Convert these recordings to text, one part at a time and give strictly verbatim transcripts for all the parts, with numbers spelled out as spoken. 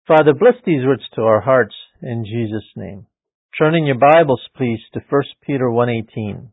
Father, bless these words to our hearts in Jesus' name. Turn in your Bibles, please, to First Peter one eighteen.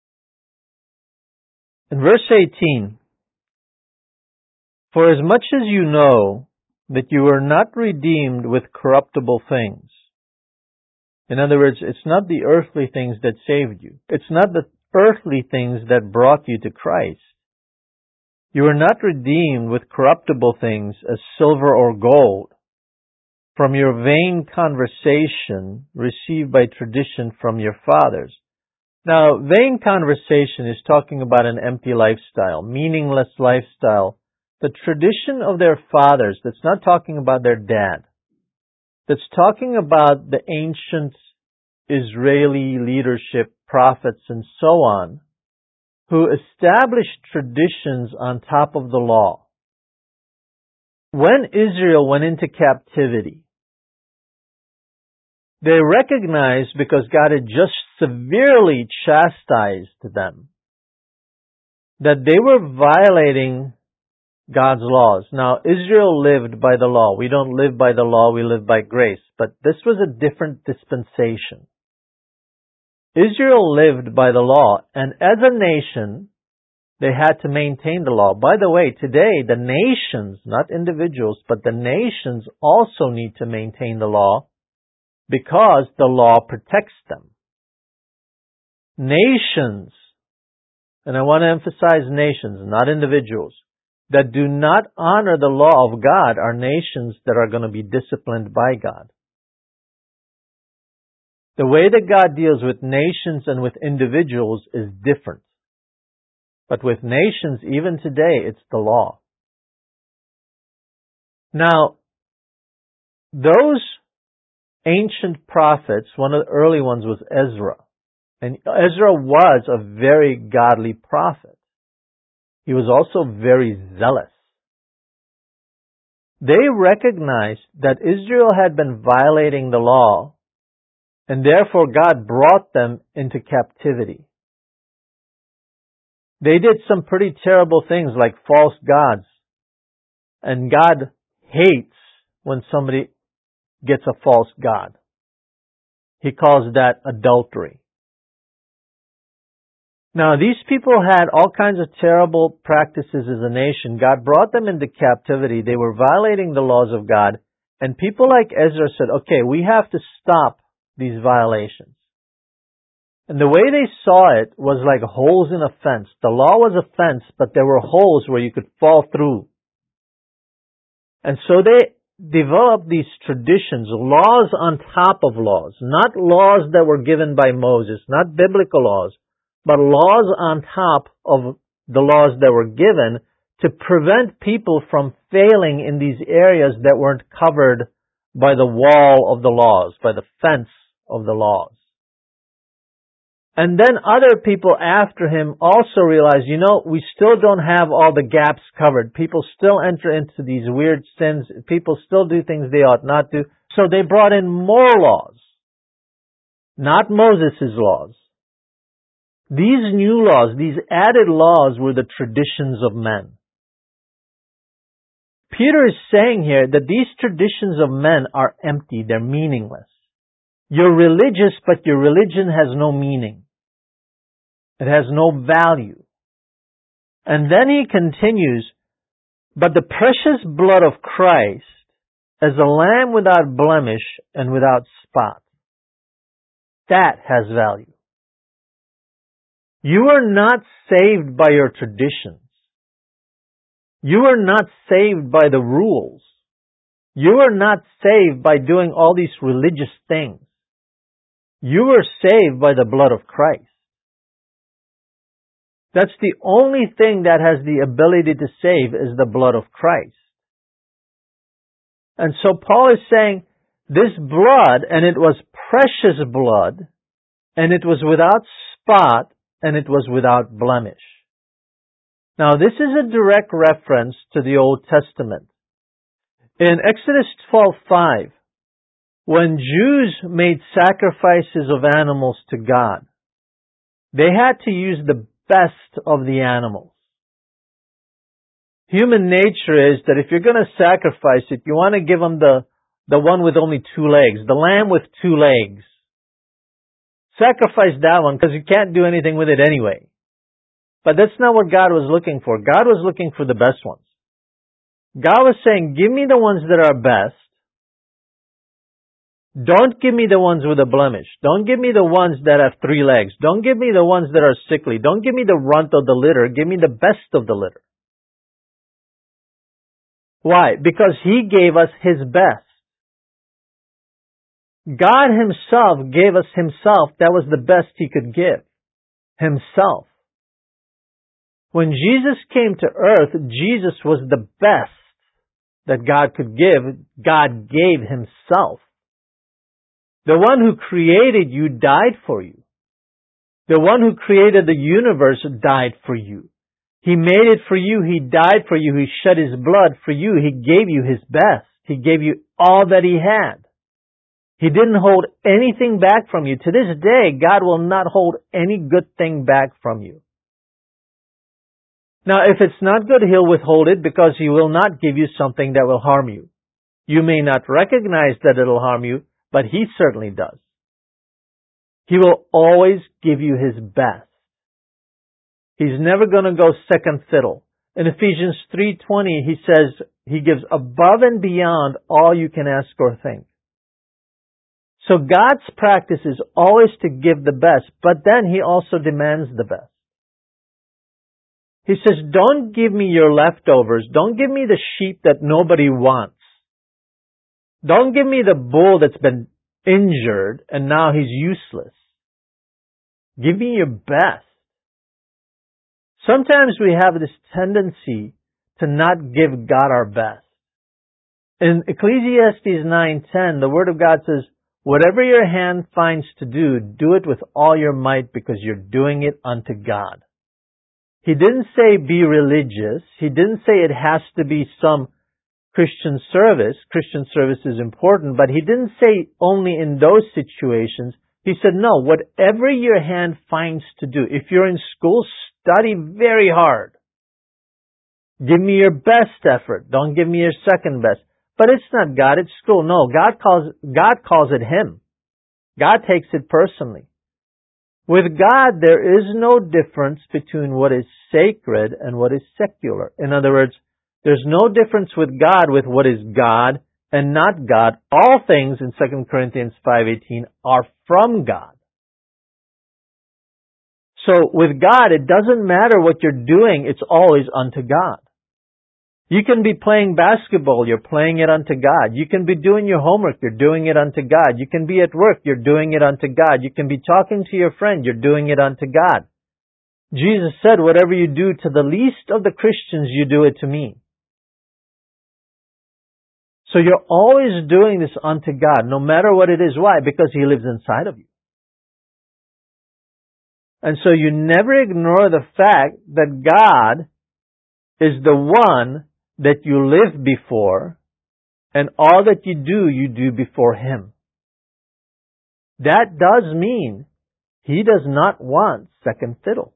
In verse eighteen, "For as much as you know that you were not redeemed with corruptible things." In other words, it's not the earthly things that saved you. It's not the earthly things that brought you to Christ. You were not redeemed with corruptible things as silver or gold from your vain conversation received by tradition from your fathers. Now, vain conversation is talking about an empty lifestyle, meaningless lifestyle. The tradition of their fathers, that's not talking about their dad. That's talking about the ancient Israeli leadership, prophets, and so on, who established traditions on top of the law. When Israel went into captivity, they recognized, because God had just severely chastised them, that they were violating God's laws. Now, Israel lived by the law. We don't live by the law, we live by grace. But this was a different dispensation. Israel lived by the law, and as a nation, they had to maintain the law. By the way, today, the nations, not individuals, but the nations also need to maintain the law because the law protects them. Nations, and I want to emphasize nations, not individuals, that do not honor the law of God are nations that are going to be disciplined by God. The way that God deals with nations and with individuals is different. But with nations, even today, it's the law. Now, those ancient prophets, one of the early ones was Ezra. And Ezra was a very godly prophet. He was also very zealous. They recognized that Israel had been violating the law, and therefore God brought them into captivity. They did some pretty terrible things like false gods. And God hates when somebody gets a false god. He calls that adultery. Now, these people had all kinds of terrible practices as a nation. God brought them into captivity. They were violating the laws of God. And people like Ezra said, okay, we have to stop these violations. And the way they saw it was like holes in a fence. The law was a fence, but there were holes where you could fall through. And so they developed these traditions, laws on top of laws, not laws that were given by Moses, not biblical laws, but laws on top of the laws that were given to prevent people from failing in these areas that weren't covered by the wall of the laws, by the fence of the laws. And then other people after him also realized, you know, we still don't have all the gaps covered. People still enter into these weird sins. People still do things they ought not to. So they brought in more laws, not Moses' laws. These new laws, these added laws were the traditions of men. Peter is saying here that these traditions of men are empty, they're meaningless. You're religious, but your religion has no meaning. It has no value. And then he continues, but the precious blood of Christ as a lamb without blemish and without spot, that has value. You are not saved by your traditions. You are not saved by the rules. You are not saved by doing all these religious things. You are saved by the blood of Christ. That's the only thing that has the ability to save is the blood of Christ. And so Paul is saying, this blood, and it was precious blood, and it was without spot, and it was without blemish. Now, this is a direct reference to the Old Testament. In Exodus twelve five, when Jews made sacrifices of animals to God, they had to use the best of the animals. Human nature is that if you're going to sacrifice it, you want to give them the, the one with only two legs, the lamb with two legs. Sacrifice that one because you can't do anything with it anyway. But that's not what God was looking for. God was looking for the best ones. God was saying, give me the ones that are best. Don't give me the ones with a blemish. Don't give me the ones that have three legs. Don't give me the ones that are sickly. Don't give me the runt of the litter. Give me the best of the litter. Why? Because He gave us His best. God Himself gave us Himself. That was the best He could give. Himself. When Jesus came to earth, Jesus was the best that God could give. God gave Himself. The one who created you died for you. The one who created the universe died for you. He made it for you. He died for you. He shed His blood for you. He gave you His best. He gave you all that He had. He didn't hold anything back from you. To this day, God will not hold any good thing back from you. Now, if it's not good, He'll withhold it because He will not give you something that will harm you. You may not recognize that it'll harm you, but He certainly does. He will always give you His best. He's never going to go second fiddle. In Ephesians three twenty, He says He gives above and beyond all you can ask or think. So God's practice is always to give the best, but then He also demands the best. He says, don't give me your leftovers. Don't give me the sheep that nobody wants. Don't give me the bull that's been injured and now he's useless. Give me your best. Sometimes we have this tendency to not give God our best. In Ecclesiastes nine ten, the Word of God says, whatever your hand finds to do, do it with all your might because you're doing it unto God. He didn't say be religious. He didn't say it has to be some Christian service. Christian service is important, but He didn't say only in those situations. He said, no, whatever your hand finds to do. If you're in school, study very hard. Give me your best effort. Don't give me your second best. But it's not God, it's school. No, God calls, God calls it Him. God takes it personally. With God, there is no difference between what is sacred and what is secular. In other words, there's no difference with God with what is God and not God. All things in Second Corinthians five eighteen are from God. So with God, it doesn't matter what you're doing, it's always unto God. You can be playing basketball, you're playing it unto God. You can be doing your homework, you're doing it unto God. You can be at work, you're doing it unto God. You can be talking to your friend, you're doing it unto God. Jesus said, whatever you do to the least of the Christians, you do it to me. So you're always doing this unto God, no matter what it is. Why? Because He lives inside of you. And so you never ignore the fact that God is the one that you live before, and all that you do, you do before Him. That does mean He does not want second fiddle.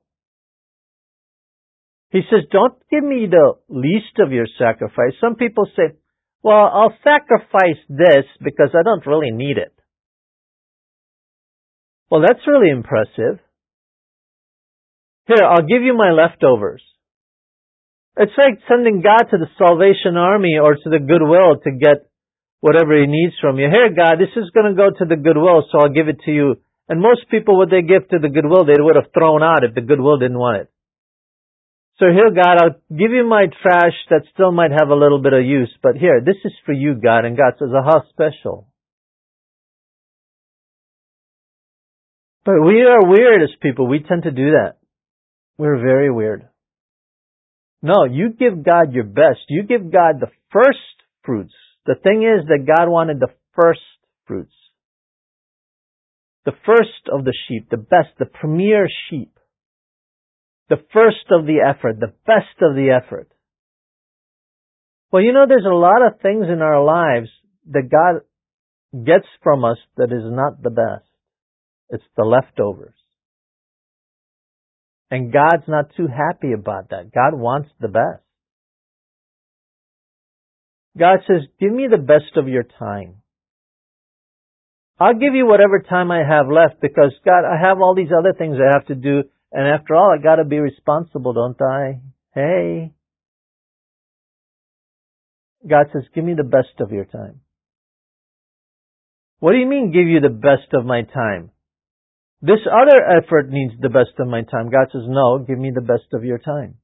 He says, don't give me the least of your sacrifice. Some people say, well, I'll sacrifice this because I don't really need it. Well, that's really impressive. Here, I'll give you my leftovers. It's like sending God to the Salvation Army or to the Goodwill to get whatever He needs from you. Here, God, this is going to go to the Goodwill, so I'll give it to you. And most people, what they give to the Goodwill, they would have thrown out if the Goodwill didn't want it. So here, God, I'll give you my trash that still might have a little bit of use, but here, this is for you, God. And God says, oh, how special. But we are weird as people. We tend to do that. We're very weird. No, you give God your best. You give God the first fruits. The thing is that God wanted the first fruits. The first of the sheep, the best, the premier sheep. The first of the effort, the best of the effort. Well, you know, there's a lot of things in our lives that God gets from us that is not the best. It's the leftovers. And God's not too happy about that. God wants the best. God says, give me the best of your time. I'll give you whatever time I have left because, God, I have all these other things I have to do, and after all, I gotta be responsible, don't I? Hey. God says, give me the best of your time. What do you mean, give you the best of my time? This other effort needs the best of my time. God says, no, give me the best of your time.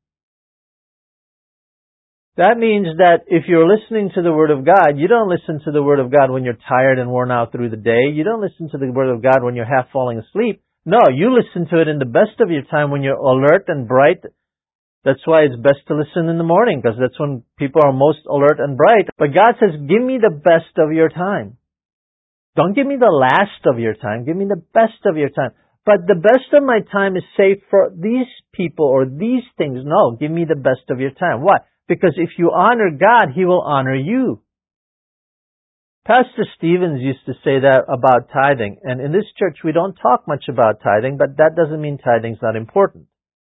That means that if you're listening to the Word of God, you don't listen to the Word of God when you're tired and worn out through the day. You don't listen to the Word of God when you're half falling asleep. No, you listen to it in the best of your time when you're alert and bright. That's why it's best to listen in the morning, because that's when people are most alert and bright. But God says, give me the best of your time. Don't give me the last of your time. Give me the best of your time. But the best of my time is saved for these people or these things. No, give me the best of your time. Why? Because if you honor God, He will honor you. Pastor Stevens used to say that about tithing. And in this church, we don't talk much about tithing, but that doesn't mean tithing's not important.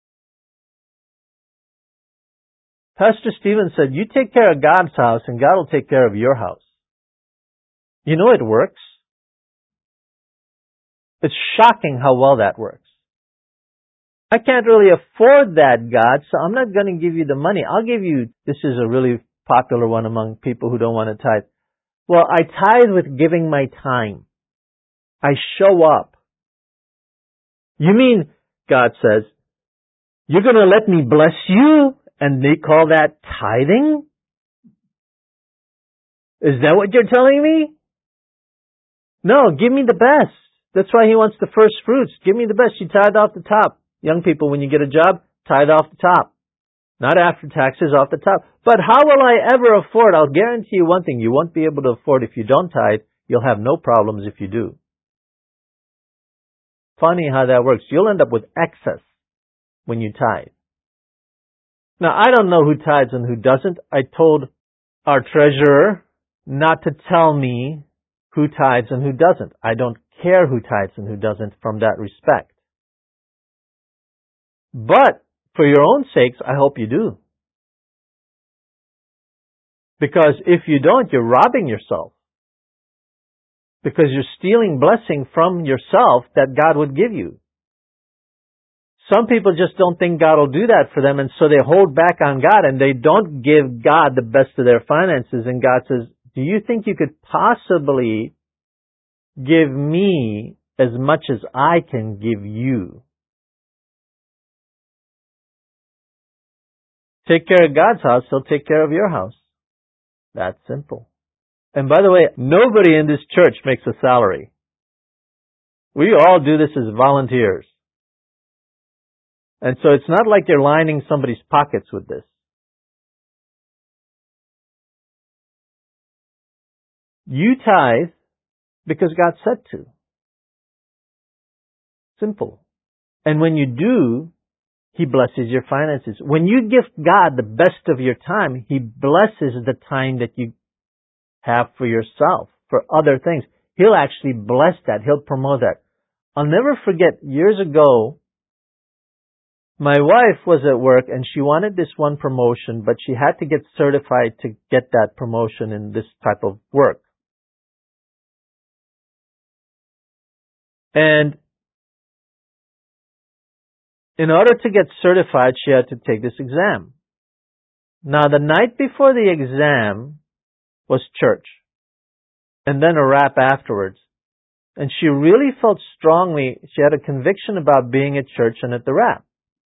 Pastor Stevens said, you take care of God's house and God will take care of your house. You know it works. It's shocking how well that works. I can't really afford that, God, so I'm not going to give you the money. I'll give you, this is a really popular one among people who don't want to tithe. Well, I tithe with giving my time. I show up. You mean, God says, you're going to let me bless you and they call that tithing? Is that what you're telling me? No, give me the best. That's why He wants the first fruits. Give me the best. You tithe off the top. Young people, when you get a job, tithe off the top. Not after taxes, off the top. But how will I ever afford? I'll guarantee you one thing. You won't be able to afford if you don't tithe. You'll have no problems if you do. Funny how that works. You'll end up with excess when you tithe. Now, I don't know who tithes and who doesn't. I told our treasurer not to tell me who tithes and who doesn't. I don't care who tithes and who doesn't from that respect. But for your own sakes, I hope you do. Because if you don't, you're robbing yourself. Because you're stealing blessing from yourself that God would give you. Some people just don't think God will do that for them, and so they hold back on God and they don't give God the best of their finances. And God says, do you think you could possibly give me as much as I can give you? Take care of God's house, He'll take care of your house. That's simple. And by the way, nobody in this church makes a salary. We all do this as volunteers. And so it's not like you're lining somebody's pockets with this. You tithe because God said to. Simple. And when you do, He blesses your finances. When you give God the best of your time, He blesses the time that you have for yourself, for other things. He'll actually bless that. He'll promote that. I'll never forget, years ago, my wife was at work and she wanted this one promotion, but she had to get certified to get that promotion in this type of work. And in order to get certified, she had to take this exam. Now, the night before the exam was church, and then a wrap afterwards. And she really felt strongly, she had a conviction about being at church and at the wrap.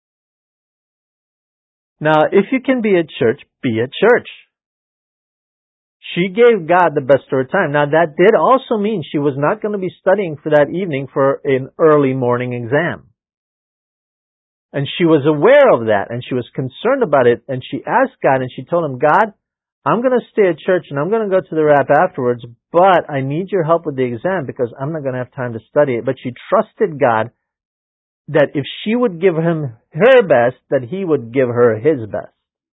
Now, if you can be at church, be at church. She gave God the best of her time. Now, that did also mean she was not going to be studying for that evening for an early morning exam. And she was aware of that, and she was concerned about it, and she asked God, and she told Him, God, I'm going to stay at church, and I'm going to go to the wrap afterwards, but I need your help with the exam because I'm not going to have time to study it. But she trusted God that if she would give Him her best, that He would give her His best.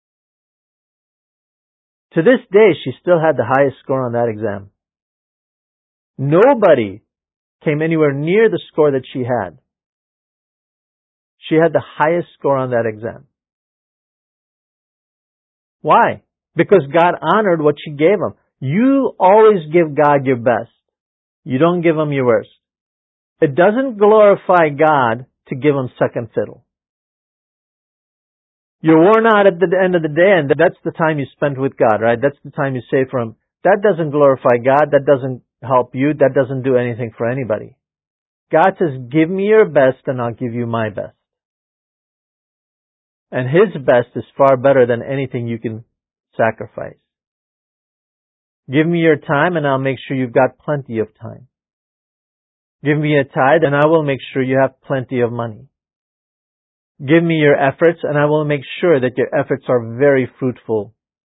To this day, she still had the highest score on that exam. Nobody came anywhere near the score that she had. She had the highest score on that exam. Why? because God honored what she gave him. You always give God your best. You don't give him your worst. It doesn't glorify God to give him second fiddle. You're worn out at the end of the day, and that's the time you spent with God, right? That's the time you save for him. That doesn't glorify God. That doesn't help you. That doesn't do anything for anybody. God says, give me your best and I'll give you my best. And his best is far better than anything you can sacrifice. Give me your time and I'll make sure you've got plenty of time. Give me a tithe and I will make sure you have plenty of money. Give me your efforts and I will make sure that your efforts are very fruitful.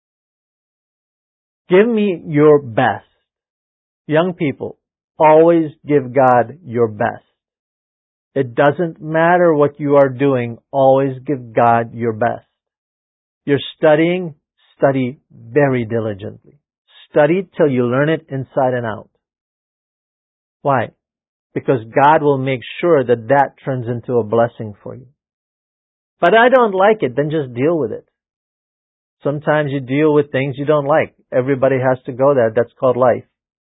Give me your best. Young people, always give God your best. It doesn't matter what you are doing, always give God your best. You're studying, study very diligently. Study till you learn it inside and out. Why? Because God will make sure that that turns into a blessing for you. But I don't like it, then just deal with it. Sometimes you deal with things you don't like. Everybody has to go there. That's called life.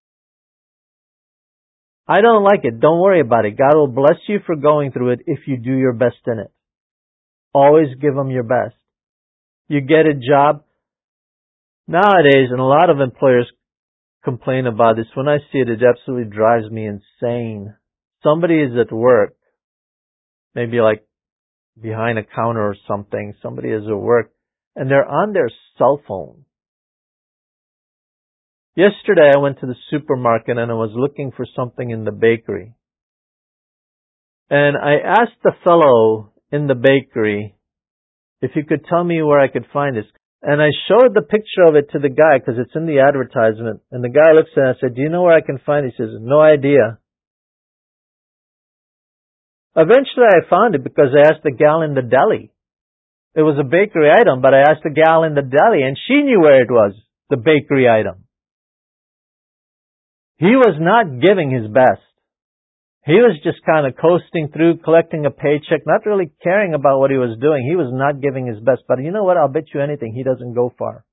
I don't like it. Don't worry about it. God will bless you for going through it if you do your best in it. Always give him your best. You get a job. Nowadays, and a lot of employers complain about this. When I see it, it absolutely drives me insane. Somebody is at work, maybe like behind a counter or something. Somebody is at work, and they're on their cell phone. Yesterday, I went to the supermarket and I was looking for something in the bakery. And I asked the fellow in the bakery if he could tell me where I could find this. And I showed the picture of it to the guy because it's in the advertisement. And the guy looks at it and I said, do you know where I can find it? He says, no idea. Eventually I found it because I asked the gal in the deli. It was a bakery item, but I asked the gal in the deli and she knew where it was, the bakery item. He was not giving his best. He was just kind of coasting through, collecting a paycheck, not really caring about what he was doing. He was not giving his best. But you know what? I'll bet you anything, he doesn't go far.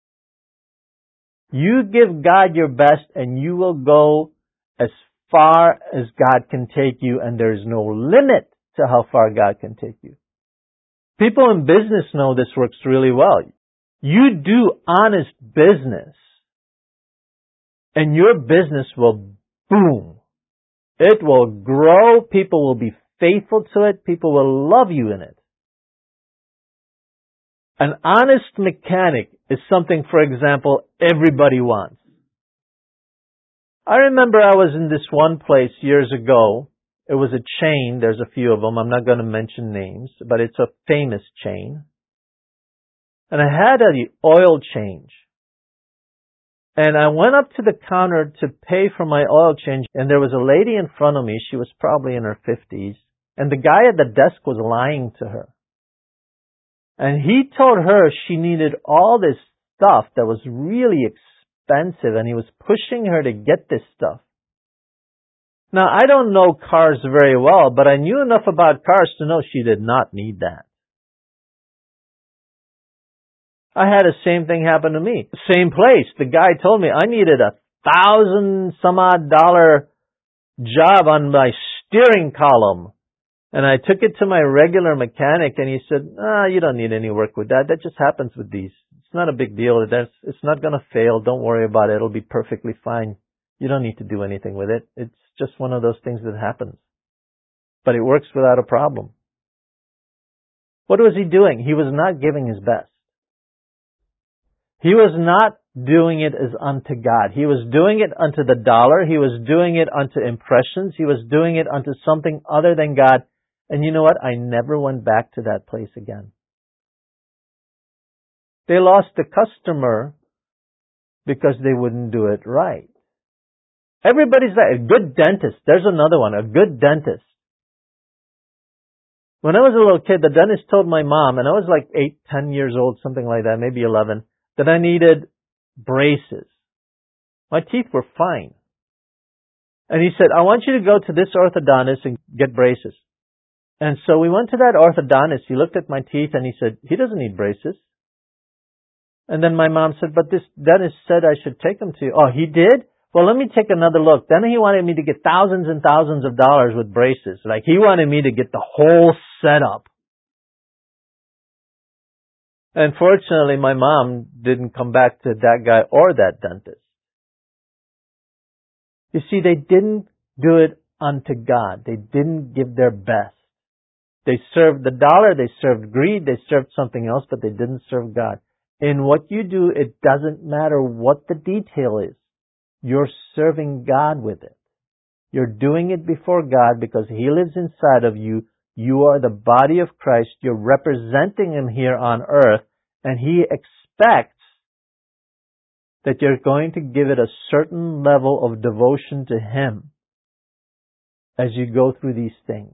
You give God your best and you will go as far as God can take you, and there is no limit to how far God can take you. People in business know this works really well. You do honest business, and your business will boom. It will grow. People will be faithful to it. People will love you in it. An honest mechanic is something, for example, everybody wants. I remember I was in this one place years ago. It was a chain. There's a few of them. I'm not going to mention names, but it's a famous chain. And I had an oil change. And I went up to the counter to pay for my oil change, and there was a lady in front of me. She was probably in her fifties, and the guy at the desk was lying to her. And he told her she needed all this stuff that was really expensive, and he was pushing her to get this stuff. Now, I don't know cars very well, but I knew enough about cars to know she did not need that. I had the same thing happen to me. Same place. The guy told me I needed a thousand some odd dollar job on my steering column. And I took it to my regular mechanic and he said, ah, you don't need any work with that. That just happens with these. It's not a big deal. That's, it's not going to fail. Don't worry about it. It'll be perfectly fine. You don't need to do anything with it. It's just one of those things that happens. But it works without a problem. What was he doing? He was not giving his best. He was not doing it as unto God. He was doing it unto the dollar. He was doing it unto impressions. He was doing it unto something other than God. And you know what? I never went back to that place again. They lost the customer because they wouldn't do it right. Everybody's like a good dentist. There's another one, a good dentist. When I was a little kid, the dentist told my mom, and I was like eight, ten years old, something like that, maybe eleven, that I needed braces. My teeth were fine. And he said, I want you to go to this orthodontist and get braces. And so we went to that orthodontist. He looked at my teeth and he said, he doesn't need braces. And then my mom said, but this dentist said I should take him to you. Oh, he did? Well, let me take another look. Then he wanted me to get thousands and thousands of dollars with braces. Like, he wanted me to get the whole setup. And fortunately, my mom didn't come back to that guy or that dentist. You see, they didn't do it unto God. They didn't give their best. They served the dollar, they served greed, they served something else, but they didn't serve God. In what you do, it doesn't matter what the detail is. You're serving God with it. You're doing it before God because He lives inside of you. You are the body of Christ. You're representing Him here on earth, and He expects that you're going to give it a certain level of devotion to Him as you go through these things.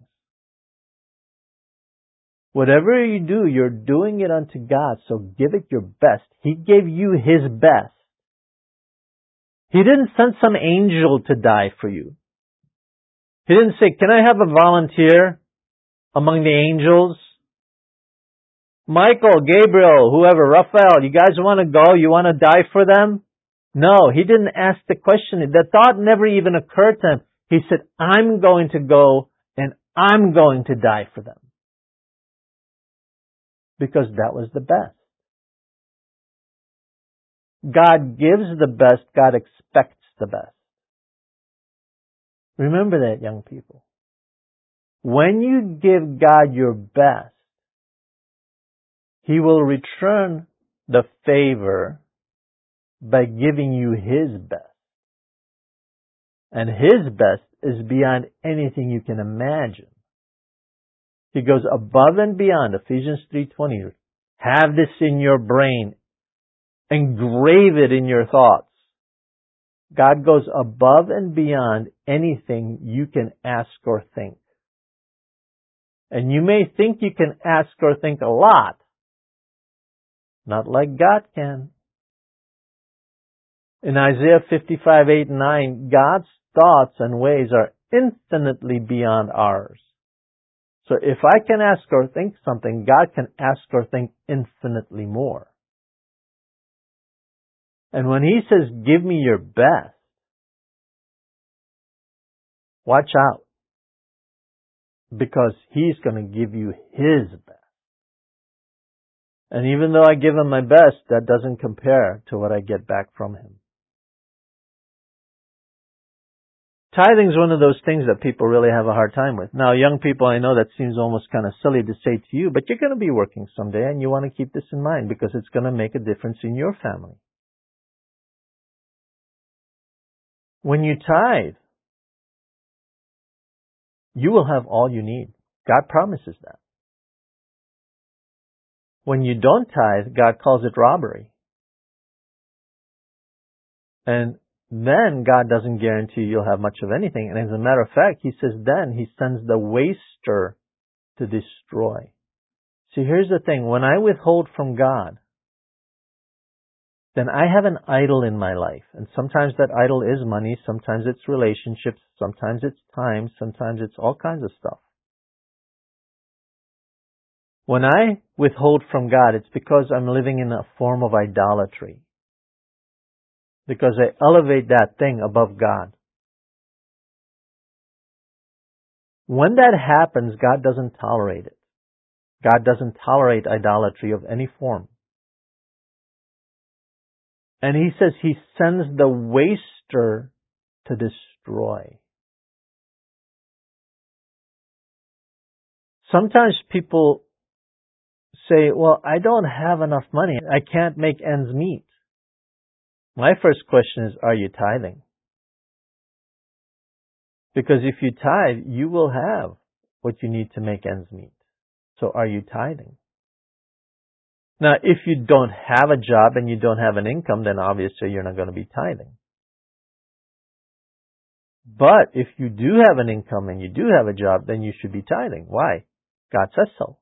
Whatever you do, you're doing it unto God, so give it your best. He gave you His best. He didn't send some angel to die for you. He didn't say, can I have a volunteer among the angels? Michael, Gabriel, whoever, Raphael, you guys want to go? You want to die for them? No, He didn't ask the question. The thought never even occurred to Him. He said, I'm going to go and I'm going to die for them. Because that was the best. God gives the best. God expects the best. Remember that, young people. When you give God your best, He will return the favor by giving you His best. And His best is beyond anything you can imagine. He goes above and beyond. Ephesians three twenty. Have this in your brain. Engrave it in your thoughts. God goes above and beyond anything you can ask or think. And you may think you can ask or think a lot. Not like God can. In Isaiah fifty-five, eight and nine, God's thoughts and ways are infinitely beyond ours. So if I can ask or think something, God can ask or think infinitely more. And when He says, give me your best, watch out. Because He's going to give you His best. And even though I give Him my best, that doesn't compare to what I get back from Him. Tithing is one of those things that people really have a hard time with. Now, young people, I know that seems almost kind of silly to say to you, but you're going to be working someday, and you want to keep this in mind because it's going to make a difference in your family. When you tithe, you will have all you need. God promises that. When you don't tithe, God calls it robbery. And then God doesn't guarantee you'll have much of anything. And as a matter of fact, He says then He sends the waster to destroy. See, here's the thing. When I withhold from God, then I have an idol in my life. And sometimes that idol is money, sometimes it's relationships, sometimes it's time, sometimes it's all kinds of stuff. When I withhold from God, it's because I'm living in a form of idolatry. Because I elevate that thing above God. When that happens, God doesn't tolerate it. God doesn't tolerate idolatry of any form. And He says He sends the waster to destroy. Sometimes people say, well, I don't have enough money. I can't make ends meet. My first question is, are you tithing? Because if you tithe, you will have what you need to make ends meet. So are you tithing? Now, if you don't have a job and you don't have an income, then obviously you're not going to be tithing. But if you do have an income and you do have a job, then you should be tithing. Why? God says so.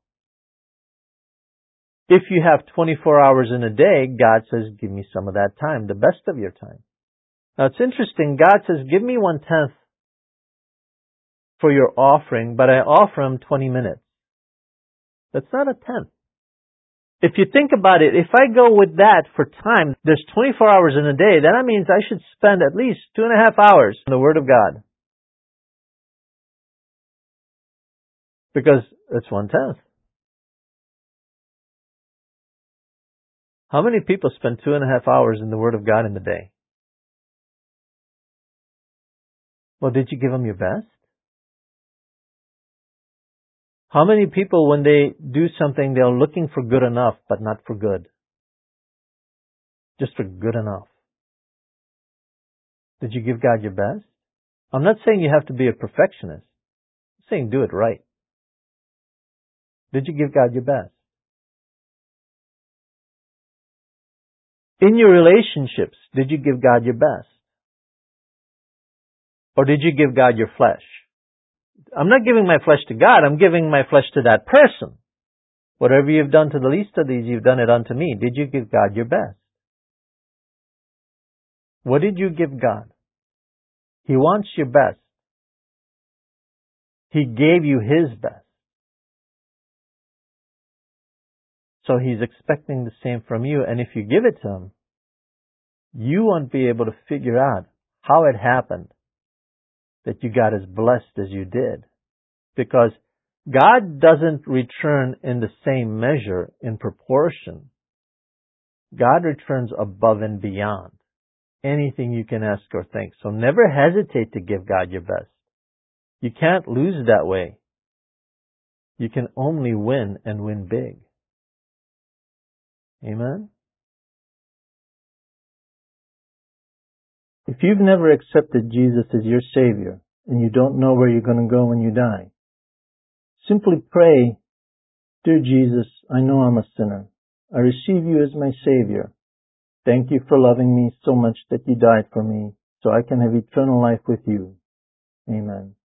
If you have twenty-four hours in a day, God says, give me some of that time, the best of your time. Now it's interesting, God says, give me one-tenth for your offering, but I offer Him twenty minutes. That's not a tenth. If you think about it, if I go with that for time, there's twenty-four hours in a day, then that means I should spend at least two and a half hours in the Word of God. Because it's one-tenth. How many people spend two and a half hours in the Word of God in the day? Well, did you give them your best? How many people, when they do something, they're looking for good enough, but not for good? Just for good enough. Did you give God your best? I'm not saying you have to be a perfectionist. I'm saying do it right. Did you give God your best? In your relationships, did you give God your best? Or did you give God your flesh? I'm not giving my flesh to God, I'm giving my flesh to that person. Whatever you've done to the least of these, you've done it unto me. Did you give God your best? What did you give God? He wants your best. He gave you His best. So He's expecting the same from you, and if you give it to Him, you won't be able to figure out how it happened that you got as blessed as you did. Because God doesn't return in the same measure, in proportion. God returns above and beyond anything you can ask or think. So never hesitate to give God your best. You can't lose that way. You can only win and win big. Amen? If you've never accepted Jesus as your Savior and you don't know where you're going to go when you die, simply pray, "Dear Jesus, I know I'm a sinner. I receive you as my Savior. Thank you for loving me so much that you died for me so I can have eternal life with you. Amen."